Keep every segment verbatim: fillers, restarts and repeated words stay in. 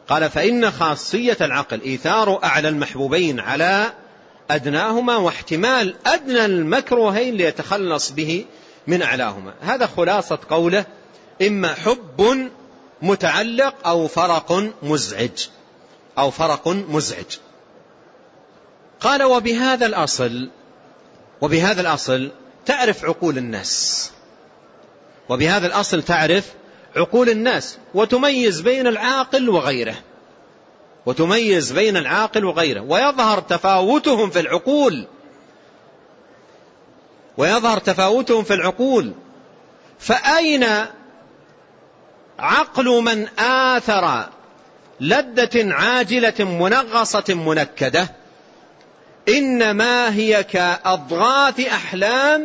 قال فإن خاصية العقل إيثار أعلى المحبوبين على أدناهما واحتمال أدنى المكروهين ليتخلص به من أعلاهما. هذا خلاصة قوله إما حب متعلق أو فرق مزعج أو فرق مزعج. قال وبهذا الأصل وبهذا الأصل تعرف عقول الناس وبهذا الأصل تعرف عقول الناس وتميز بين العاقل وغيره وتميز بين العاقل وغيره ويظهر تفاوتهم في العقول ويظهر تفاوتهم في العقول فأين عقل من آثر لذة عاجلة منغصة منكدة إنما هي كأضغاث أحلام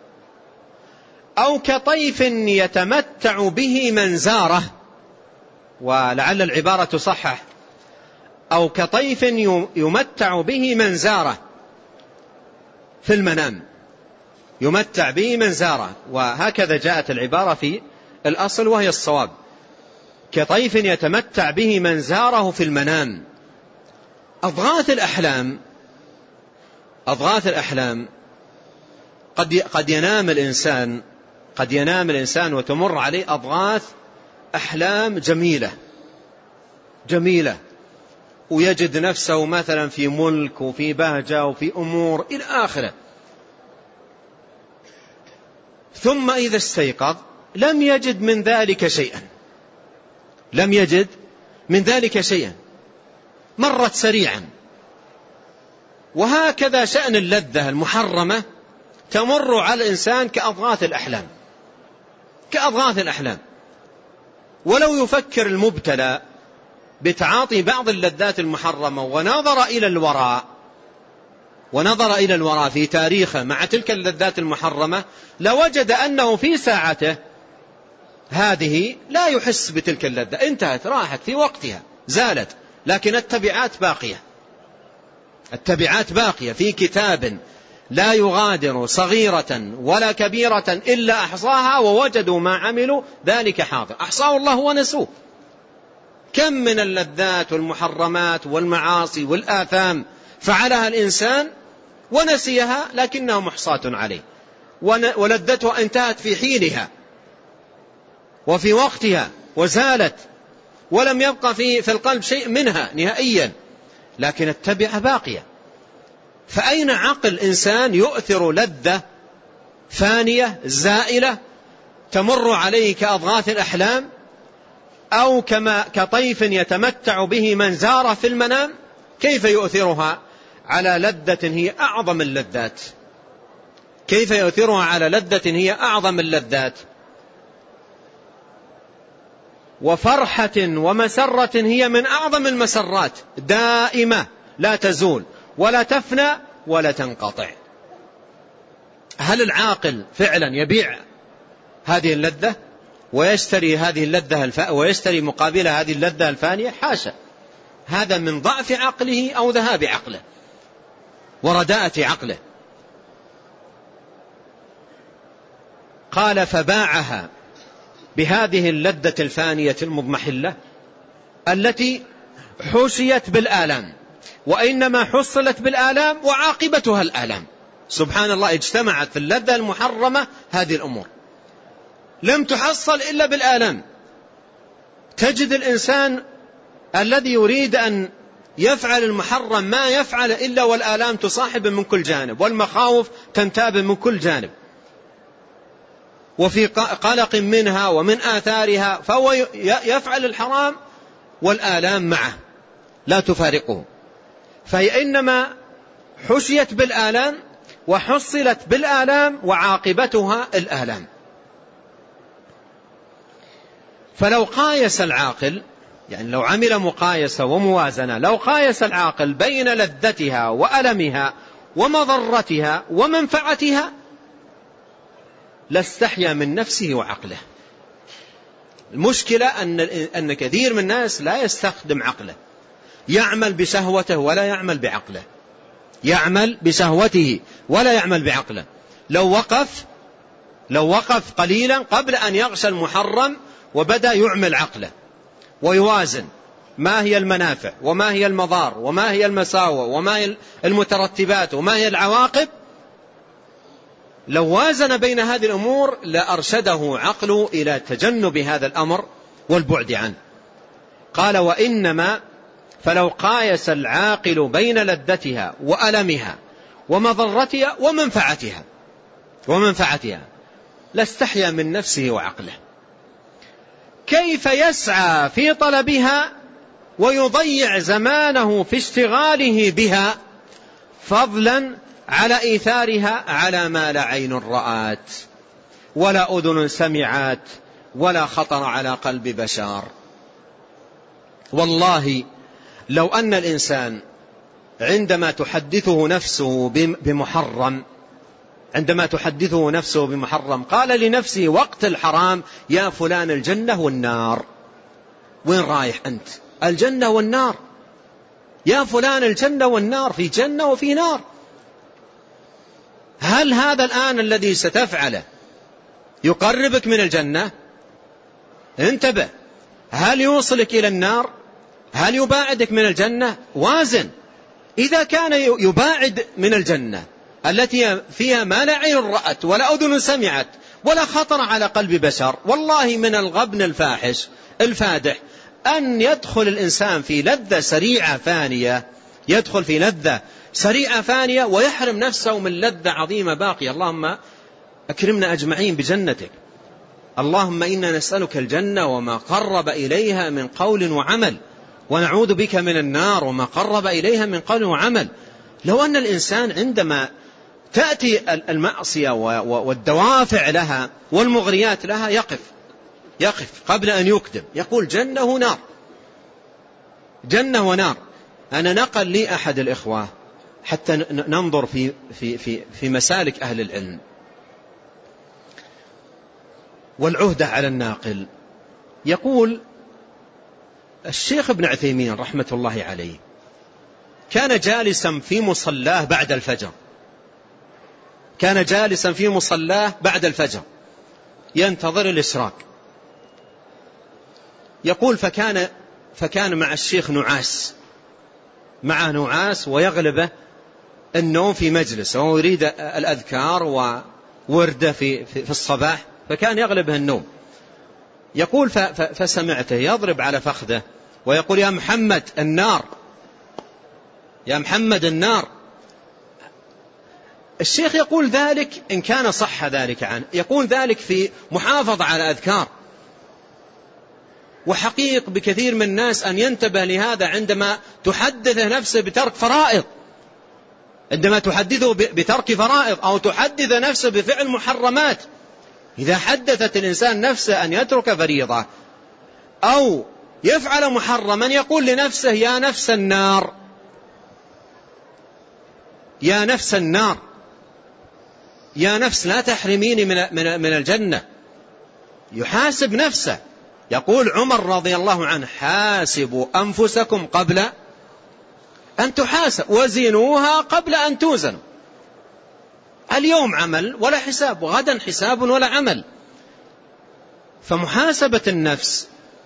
أو كطيف يتمتع به من زاره، ولعل العبارة تصحح أو كطيف يمتع به من زاره في المنام، يمتع به من زاره، وهكذا جاءت العبارة في الأصل وهي الصواب، كطيف يتمتع به من زاره في المنام. أضغاث الأحلام أضغاث الأحلام قد قد ينام الإنسان قد ينام الإنسان وتمر عليه أضغاث أحلام جميلة جميلة ويجد نفسه مثلا في ملك وفي بهجة وفي أمور إلى آخره، ثم إذا استيقظ لم يجد من ذلك شيئا لم يجد من ذلك شيئا مرت سريعا. وهكذا شأن اللذة المحرمة تمر على الإنسان كأضغاث الأحلام كأضغاث الأحلام ولو يفكر المبتلى بتعاطي بعض اللذات المحرمة ونظر إلى الوراء ونظر إلى الوراء في تاريخه مع تلك اللذات المحرمة لوجد أنه في ساعته هذه لا يحس بتلك اللذة، انتهت، راحت في وقتها، زالت، لكن التبعات باقية التبعات باقية في كتاب لا يغادر صغيرة ولا كبيرة إلا أحصاها ووجدوا ما عملوا ذلك حاضر، أحصاه الله ونسوه. كم من اللذات والمحرمات والمعاصي والآثام فعلها الإنسان ونسيها لكنها محصاة عليه، ولذتها انتهت في حينها وفي وقتها وزالت ولم يبقى في في القلب شيء منها نهائيا، لكن التبعة باقية. فأين عقل إنسان يؤثر لذة فانية زائلة تمر عليه كأضغاث الأحلام أو كما كطيف يتمتع به من زاره في المنام، كيف يؤثرها على لذة هي أعظم اللذات كيف يؤثرها على لذة هي أعظم اللذات وفرحة ومسرة هي من أعظم المسرات دائمة لا تزول ولا تفنى ولا تنقطع. هل العاقل فعلا يبيع هذه اللذة ويشتري هذه اللذة الف... ويشتري مقابل هذه اللذة الفانية؟ حاشا، هذا من ضعف عقله أو ذهاب عقله ورداءة عقله. قال فباعها بهذه اللذة الفانية المضمحلة التي حشيت بالآلام، وإنما حصلت بالآلام وعاقبتها الآلام. سبحان الله، اجتمعت في اللذة المحرمة هذه الأمور، لم تحصل إلا بالآلام. تجد الإنسان الذي يريد أن يفعل المحرم ما يفعل إلا والآلام تصاحب من كل جانب والمخاوف تنتاب من كل جانب، وفي قلق منها ومن آثارها، فهو يفعل الحرام والآلام معه لا تفارقه. فهي إنما حشيت بالآلام وحصلت بالآلام وعاقبتها الآلام. فلو قايس العاقل، يعني لو عمل مقايسة وموازنة، لو قايس العاقل بين لذتها وألمها ومضرتها ومنفعتها لاستحيا من نفسه وعقله. المشكلة أن أن كثير من الناس لا يستخدم عقله، يعمل بشهوته ولا يعمل بعقله، يعمل بشهوته ولا يعمل بعقله. لو وقف لو وقف قليلا قبل أن يغشى المحرم وبدأ يعمل عقله ويوازن ما هي المنافع وما هي المضار وما هي المساوئ وما هي المترتبات وما هي العواقب، لو وازن بين هذه الأمور لأرشده عقله إلى تجنب هذا الأمر والبعد عنه. قال: وإنما فلو قايس العاقل بين لذتها وألمها ومضرتها ومنفعتها ومنفعتها لاستحيا من نفسه وعقله. كيف يسعى في طلبها ويضيع زمانه في اشتغاله بها، فضلا على إيثارها على ما لا عين رأت ولا أذن سمعت ولا خطر على قلب بشر. والله لو أن الإنسان عندما تحدثه نفسه بمحرم عندما تحدثه نفسه بمحرم قال لنفسه وقت الحرام: يا فلان الجنة والنار. وين رايح أنت؟ الجنة والنار. يا فلان الجنة والنار، في جنة وفي نار. هل هذا الآن الذي ستفعله يقربك من الجنة؟ انتبه. هل يوصلك إلى النار؟ هل يباعدك من الجنة؟ وازن. إذا كان يباعد من الجنة التي فيها ما لا عين رأت ولا أذن سمعت ولا خطر على قلب بشر، والله من الغبن الفاحش الفادح أن يدخل الإنسان في لذة سريعة فانية يدخل في لذة سريعة فانية ويحرم نفسه من لذة عظيمة باقية. اللهم أكرمنا أجمعين بجنتك. اللهم إنا نسألك الجنة وما قرب إليها من قول وعمل، ونعوذ بك من النار وما قرب إليها من قول وعمل. لو أن الإنسان عندما تأتي المعصية والدوافع لها والمغريات لها يقف يقف قبل أن يقدم، يقول جنة ونار جنة ونار. أنا نقل لي أحد الإخوة حتى ننظر في, في, في, في مسالك أهل العلم والعهدة على الناقل. يقول الشيخ ابن عثيمين رحمة الله عليه كان جالسا في مصلاه بعد الفجر كان جالسا في مصلاه بعد الفجر ينتظر الإشراق. يقول فكان فكان مع الشيخ نعاس مع نعاس ويغلبه النوم في مجلس، وهو يريد الأذكار وورده في, في, في الصباح، فكان يغلبه النوم. يقول فسمعته يضرب على فخذه ويقول: يا محمد النار، يا محمد النار. الشيخ يقول ذلك إن كان صح ذلك عنه، يقول ذلك في محافظة على أذكار. وحقيق بكثير من الناس أن ينتبه لهذا عندما تحدث نفسه بترك فرائض عندما تحدثه بترك فرائض أو تحدث نفسه بفعل محرمات. إذا حدثت الإنسان نفسه أن يترك فريضة أو يفعل محرما يقول لنفسه: يا نفس النار، يا نفس النار، يا نفس لا تحرميني من من الجنة. يحاسب نفسه. يقول عمر رضي الله عنه: حاسبوا أنفسكم قبل أن تحاسب وزنوها قبل أن توزنوا. اليوم عمل ولا حساب، وغدا حساب ولا عمل. فمحاسبة النفس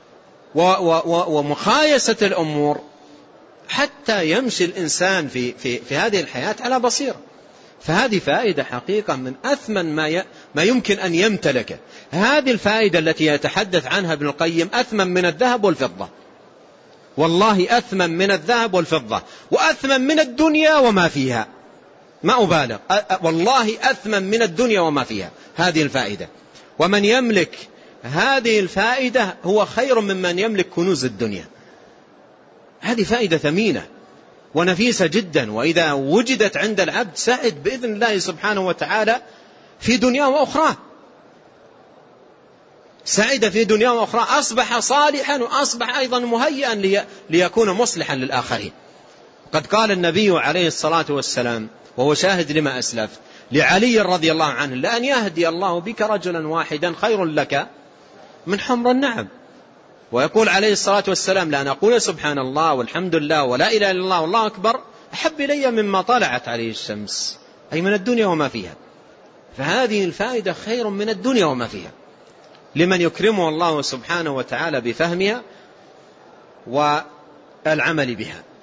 ومقايسة الأمور حتى يمشي الإنسان في, في, في هذه الحياة على بصيرة. فهذه فائدة حقيقة من أثمن ما, ي... ما يمكن أن يمتلكه. هذه الفائدة التي يتحدث عنها ابن القيم أثمن من الذهب والفضة، والله أثمن من الذهب والفضة، وأثمن من الدنيا وما فيها، ما أبالغ، والله أثمن من الدنيا وما فيها هذه الفائدة. ومن يملك هذه الفائدة هو خير ممن يملك كنوز الدنيا. هذه فائدة ثمينة ونفيسة جدا، وإذا وجدت عند العبد سعد بإذن الله سبحانه وتعالى في دنيا وأخرى، سعد في دنيا وأخرى، أصبح صالحا وأصبح أيضا مهيئا لي ليكون مصلحا للآخرين. قد قال النبي عليه الصلاة والسلام وهو شاهد لما أسلف لعلي رضي الله عنه: لأن يهدي الله بك رجلا واحدا خير لك من حمر النعم. ويقول عليه الصلاة والسلام: لأن أقول سبحان الله والحمد لله ولا إله إلا الله والله أكبر أحب إلي مما طلعت عليه الشمس، أي من الدنيا وما فيها. فهذه الفائدة خير من الدنيا وما فيها لمن يكرمه الله سبحانه وتعالى بفهمها العمل بها.